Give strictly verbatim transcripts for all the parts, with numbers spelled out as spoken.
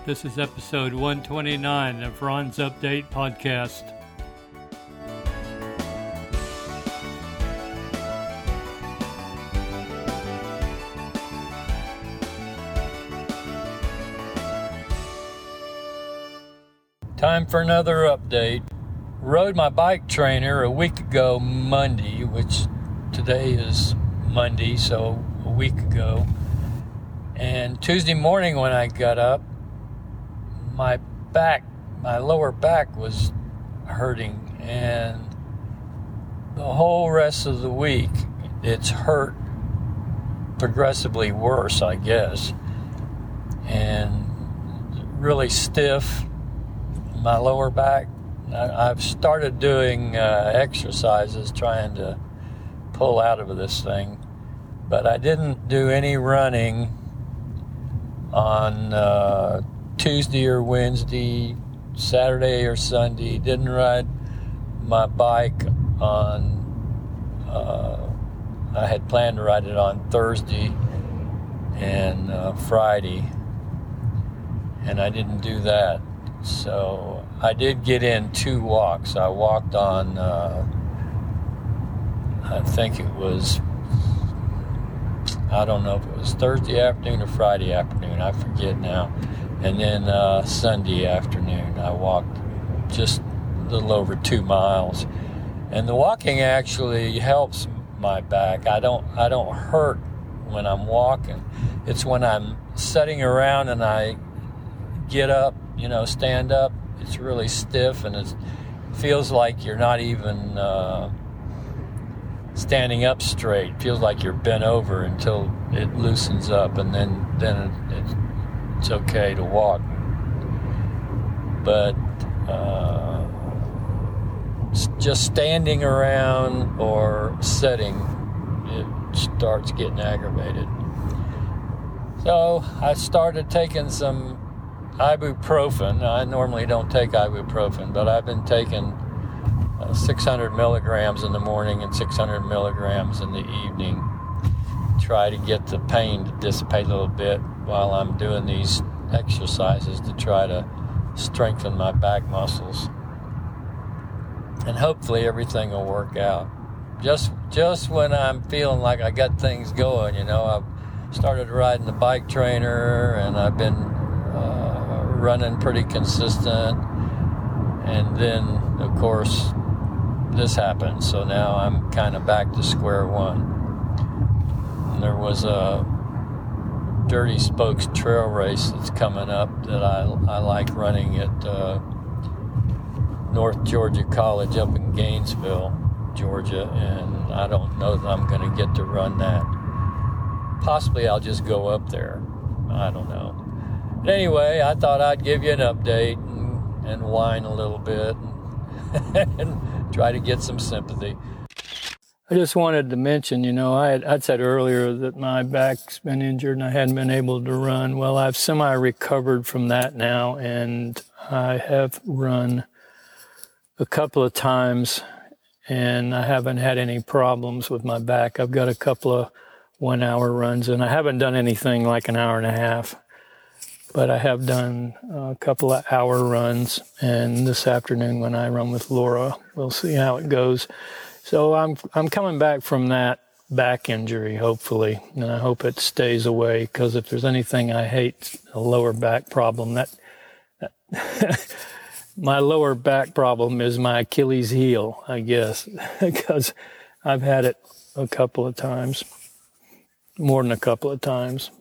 This is episode one twenty-nine of Ron's Update Podcast. Time for another update. Rode my bike trainer a week ago Monday, which today is Monday, so a week ago. And Tuesday morning when I got up, my back, my lower back was hurting, and the whole rest of the week it's hurt progressively worse, I guess, and really stiff, my lower back. I, I've started doing uh, exercises trying to pull out of this thing, but I didn't do any running on uh, Tuesday or Wednesday, Saturday or Sunday. Didn't ride my bike on, uh, I had planned to ride it on Thursday and uh, Friday, and I didn't do that. So I did get in two walks. I walked on, uh, I think it was, I don't know if it was Thursday afternoon or Friday afternoon, I forget now. And then uh, Sunday afternoon, I walked just a little over two miles. And the walking actually helps my back. I don't, I don't hurt when I'm walking. It's when I'm sitting around and I get up, you know, stand up, it's really stiff, and it feels like you're not even uh, standing up straight. It feels like you're bent over until it loosens up, and then then it, it, it's okay to walk. But uh, just standing around or sitting, it starts getting aggravated. So I started taking some ibuprofen. I normally don't take ibuprofen, but I've been taking uh, six hundred milligrams in the morning and six hundred milligrams in the evening. Try to get the pain to dissipate a little bit while I'm doing these exercises to try to strengthen my back muscles. And hopefully everything will work out. Just just when I'm feeling like I got things going, you know, I've started riding the bike trainer, and I've been uh, running pretty consistent, and then of course this happened, so now I'm kind of back to square one. And there was a Dirty Spokes trail race that's coming up that I, I like running at uh, North Georgia College up in Gainesville, Georgia, and I don't know that I'm going to get to run that. Possibly I'll just go up there. I don't know. But anyway, I thought I'd give you an update and, and whine a little bit and, and try to get some sympathy. I just wanted to mention, you know, I had I'd said earlier that my back's been injured and I hadn't been able to run. Well, I've semi-recovered from that now, and I have run a couple of times, and I haven't had any problems with my back. I've got a couple of one-hour runs, and I haven't done anything like an hour and a half. But I have done a couple of hour runs, and this afternoon when I run with Laura, we'll see how it goes. So I'm I'm coming back from that back injury, hopefully, and I hope it stays away, because if there's anything I hate, a lower back problem, that, that my lower back problem is my Achilles heel, I guess, because I've had it a couple of times, more than a couple of times.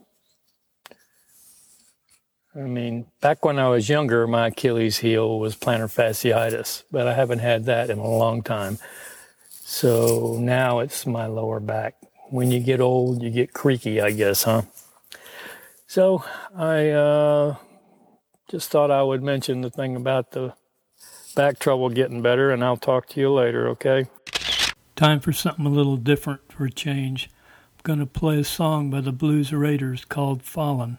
I mean, back when I was younger, my Achilles heel was plantar fasciitis, but I haven't had that in a long time. So now it's my lower back. When you get old, you get creaky, I guess, huh? So I uh, just thought I would mention the thing about the back trouble getting better, and I'll talk to you later, okay? Time for something a little different for a change. I'm going to play a song by the Blues Raiders called Fallen.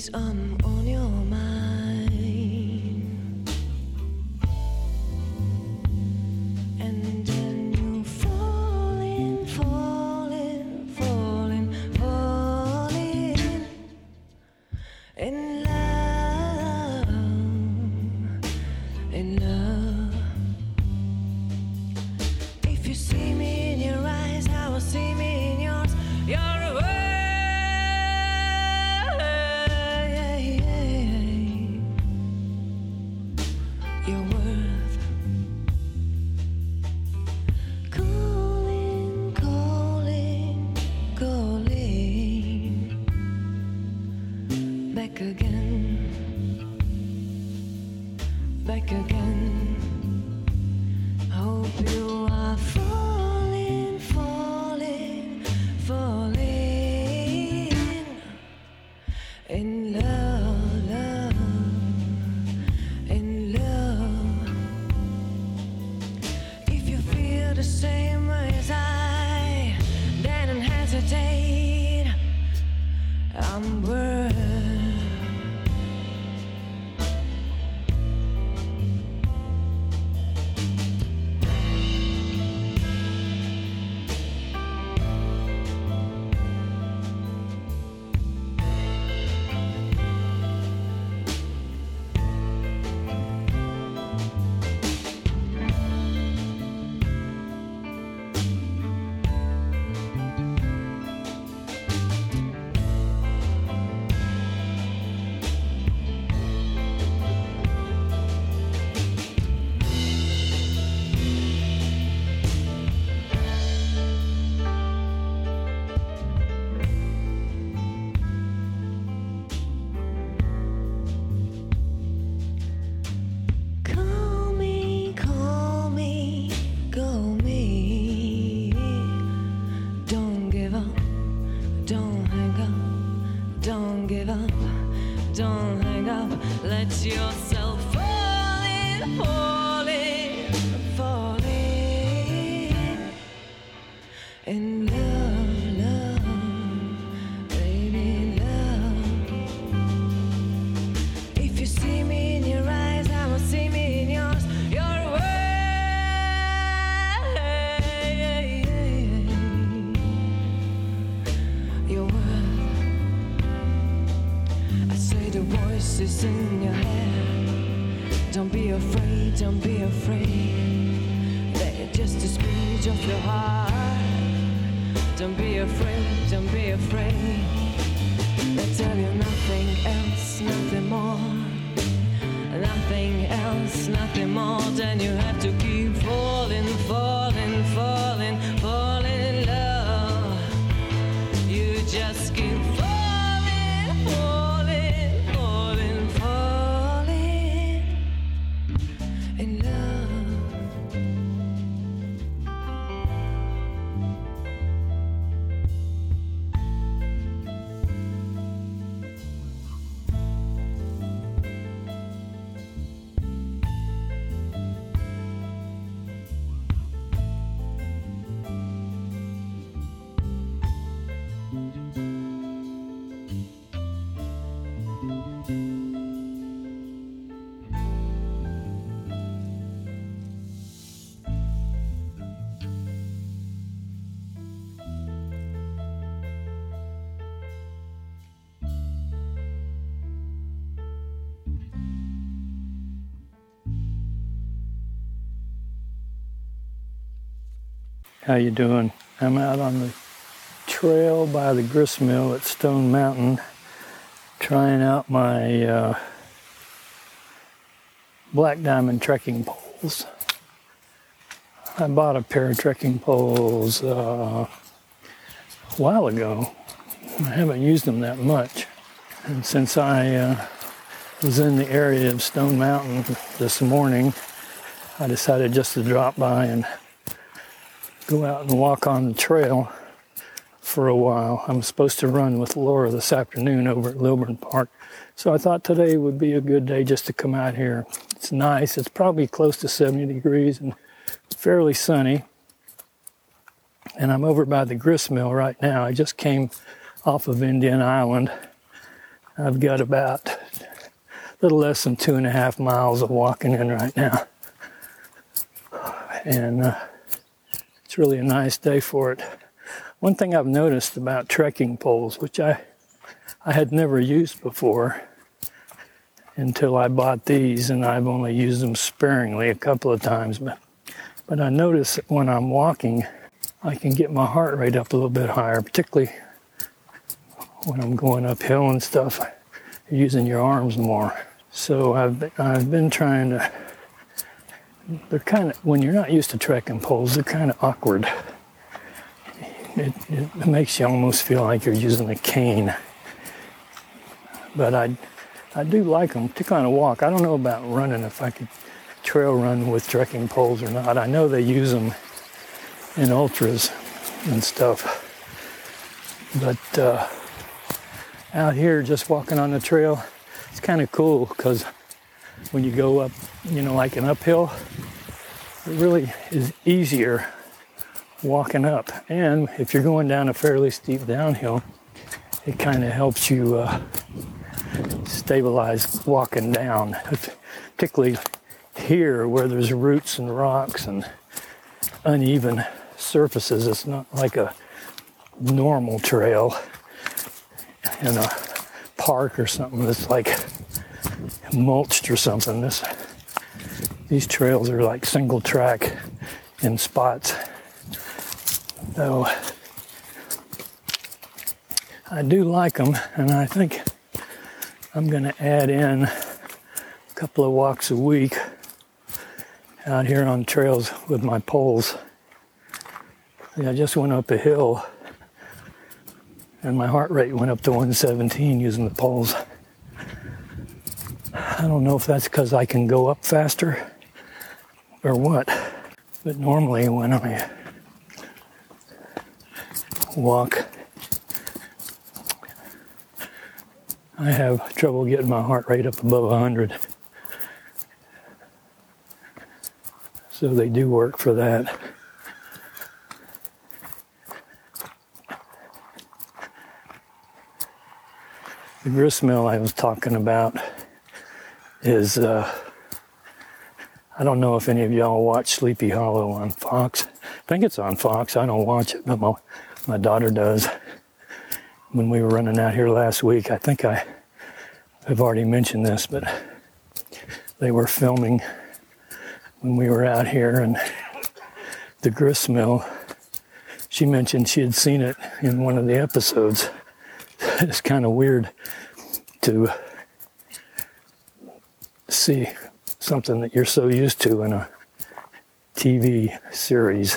days I'm on your mind, and then you falling, falling, falling, falling in love, in love. If you see me in your eyes, I will see me in yours. You're a back again. Hope you are falling, falling, falling in love, love, in love. If you feel the same way as I, then don't hesitate. I'm worth. Don't hang up, let yourself fall in, fall in, fall in, in love, love, baby, love. If you see me in your eyes, I will see me in yours. You're away, you're worth. The voices in your head, don't be afraid, don't be afraid. They're just a speech of your heart. Don't be afraid, don't be afraid. They tell you nothing else, nothing more, nothing else, nothing more. Then you have to keep falling, falling, falling, falling in love. You just keep falling. How you doing? I'm out on the trail by the grist mill at Stone Mountain trying out my uh, Black Diamond trekking poles. I bought a pair of trekking poles uh, a while ago. I haven't used them that much. And since I uh, was in the area of Stone Mountain this morning, I decided just to drop by and go out and walk on the trail for a while. I'm supposed to run with Laura this afternoon over at Lilburn Park. So I thought today would be a good day just to come out here. It's nice. It's probably close to seventy degrees and fairly sunny. And I'm over by the grist mill right now. I just came off of Indian Island I've got about a little less than two and a half miles of walking in right now. And uh, it's really a nice day for it. One thing I've noticed about trekking poles, which I, I had never used before until I bought these, and I've only used them sparingly a couple of times, but, but I notice that when I'm walking, I can get my heart rate up a little bit higher, particularly when I'm going uphill and stuff, you're using your arms more. So I've been, I've been trying to, they're kind of, when you're not used to trekking poles, they're kind of awkward. It, it makes you almost feel like you're using a cane. But I, I do like them, particularly on a walk. I don't know about running, if I could trail run with trekking poles or not. I know they use them in ultras and stuff. But uh, out here, just walking on the trail, it's kind of cool because when you go up, you know, like an uphill, it really is easier walking up. And if you're going down a fairly steep downhill, it kind of helps you uh, stabilize walking down, particularly here where there's roots and rocks and uneven surfaces. It's not like a normal trail in a park or something that's like mulched or something. This, these trails are like single track in spots. So I do like them, and I think I'm going to add in a couple of walks a week out here on trails with my poles. I just went up a hill and my heart rate went up to one seventeen using the poles. I don't know if that's because I can go up faster or what, but normally when I walk, I have trouble getting my heart rate up above one hundred. So they do work for that. The gristmill I was talking about is, uh, I don't know if any of y'all watch Sleepy Hollow on Fox. I think it's on Fox. I don't watch it, but my, my daughter does. When we were running out here last week, I think I have already mentioned this, but they were filming when we were out here, and the gristmill, she mentioned she had seen it in one of the episodes. It's kind of weird to see something that you're so used to in a T V series.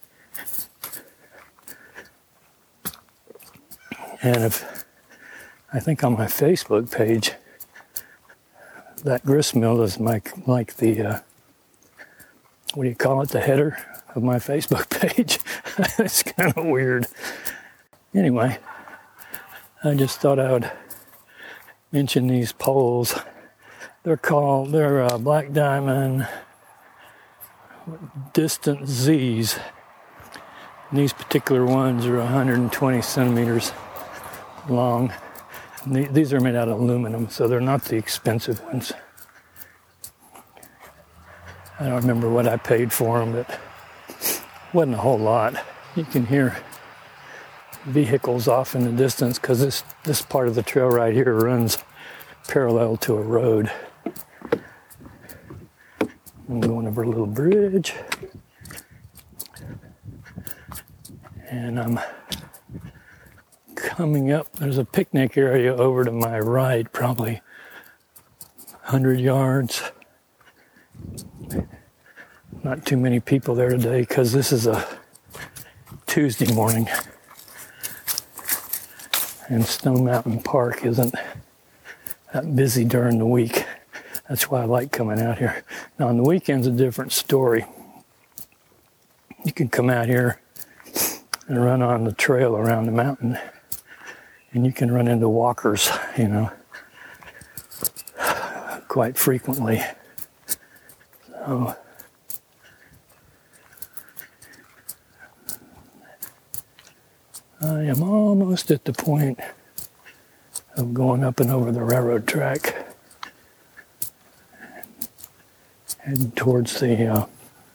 And if, I think on my Facebook page, that gristmill is like, like the, uh, what do you call it, the header of my Facebook page. It's kind of weird. Anyway, I just thought I would mention these poles. They're called, they're uh, Black Diamond Distant Z's. And these particular ones are one hundred twenty centimeters long. And the, these are made out of aluminum, so they're not the expensive ones. I don't remember what I paid for them, but it wasn't a whole lot. You can hear vehicles off in the distance because this, this part of the trail right here runs parallel to a road. I'm going over a little bridge, and I'm coming up. There's a picnic area over to my right, probably one hundred yards. Not too many people there today because this is a Tuesday morning, and Stone Mountain Park isn't that busy during the week. That's why I like coming out here. Now on the weekend's a different story. You can come out here and run on the trail around the mountain, and you can run into walkers, you know, quite frequently. So I am almost at the point of going up and over the railroad track, heading towards the uh,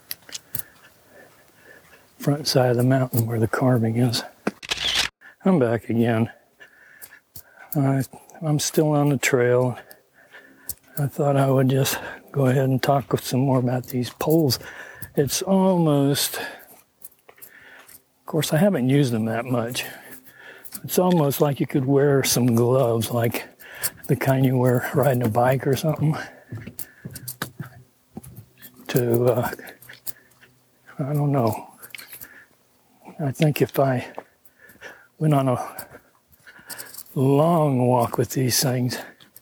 front side of the mountain where the carving is. I'm back again. I, I'm still on the trail. I thought I would just go ahead and talk some more about these poles. It's almost, of course I haven't used them that much. It's almost like you could wear some gloves, like the kind you wear riding a bike or something, to, uh, I don't know. I think if I went on a long walk with these things,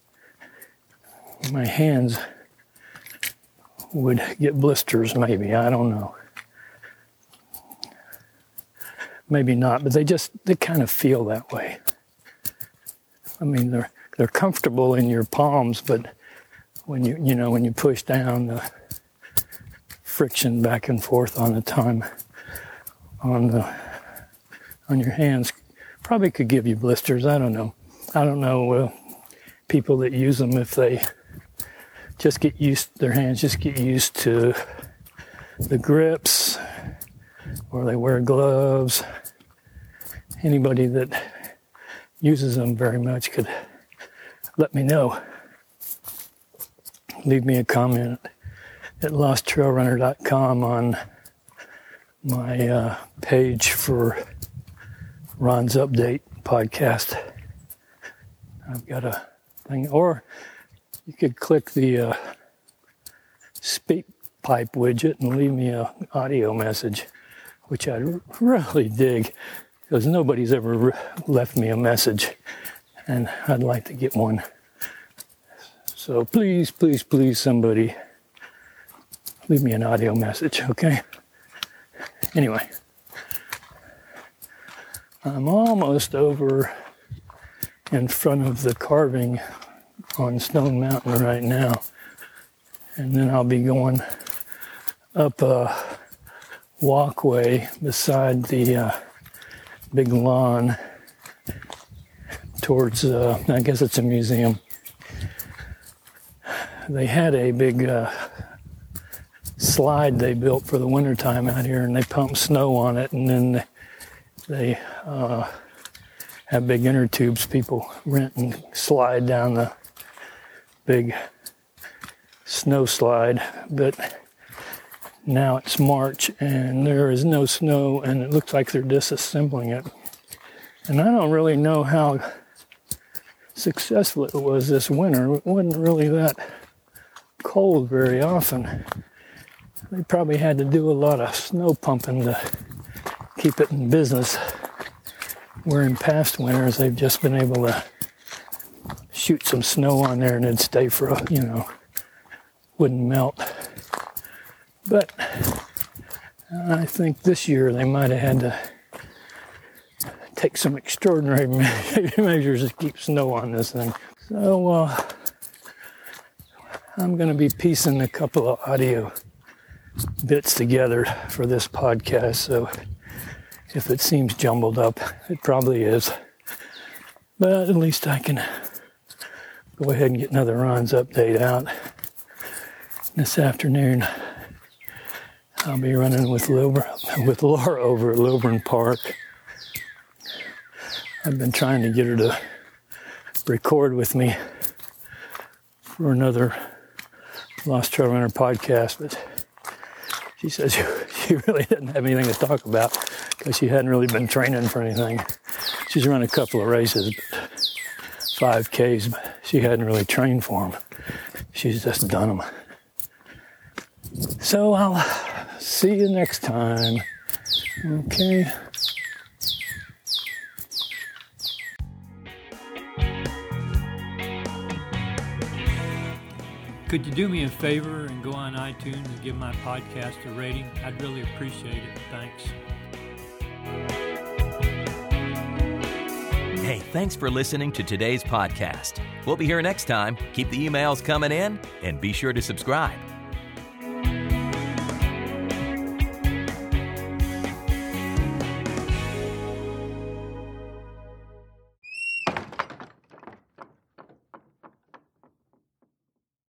my hands would get blisters, maybe. I don't know. Maybe not, but they just, they kind of feel that way. I mean, they're they're comfortable in your palms, but when you, you know, when you push down, the friction back and forth on the time on the on your hands probably could give you blisters. I don't know. I don't know uh, people that use them, if they just get used, their hands just get used to the grips, or they wear gloves. Anybody that uses them very much could let me know. Leave me a comment at lost trail runner dot com on my uh, page for Ron's Update podcast. I've got a thing, or you could click the uh, speak pipe widget and leave me an audio message, which I really dig, because nobody's ever re- left me a message, and I'd like to get one. So please, please, please, somebody, leave me an audio message, okay? Anyway, I'm almost over in front of the carving on Stone Mountain right now, and then I'll be going up a walkway beside the uh, big lawn towards, uh, I guess it's a museum. They had a big uh, slide they built for the wintertime out here, and they pumped snow on it, and then they uh, have big inner tubes people rent and slide down the big snow slide. But now it's March and there is no snow, and it looks like they're disassembling it. And I don't really know how successful it was this winter. It wasn't really that cold very often. They probably had to do a lot of snow pumping to keep it in business, where in past winters they've just been able to shoot some snow on there and it'd stay for a, you know, wouldn't melt. But I think this year they might have had to take some extraordinary measures to keep snow on this thing. So uh, I'm going to be piecing a couple of audio bits together for this podcast, so if it seems jumbled up, it probably is. But at least I can go ahead and get another Ron's Update out. This afternoon, I'll be running with Laura, with Laura over at Lilburn Park. I've been trying to get her to record with me for another Lost Trail Runner podcast, but she says she really doesn't have anything to talk about because she hadn't really been training for anything. She's run a couple of races, five Ks, but she hadn't really trained for them. She's just done them. So I'll see you next time. Okay. Could you do me a favor and go on iTunes and give my podcast a rating? I'd really appreciate it. Thanks. Hey, thanks for listening to today's podcast. We'll be here next time. Keep the emails coming in and be sure to subscribe.